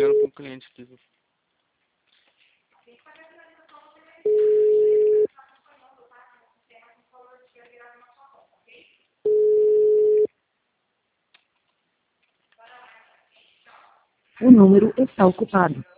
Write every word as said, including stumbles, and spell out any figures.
ligando para um cliente aqui. O número está ocupado.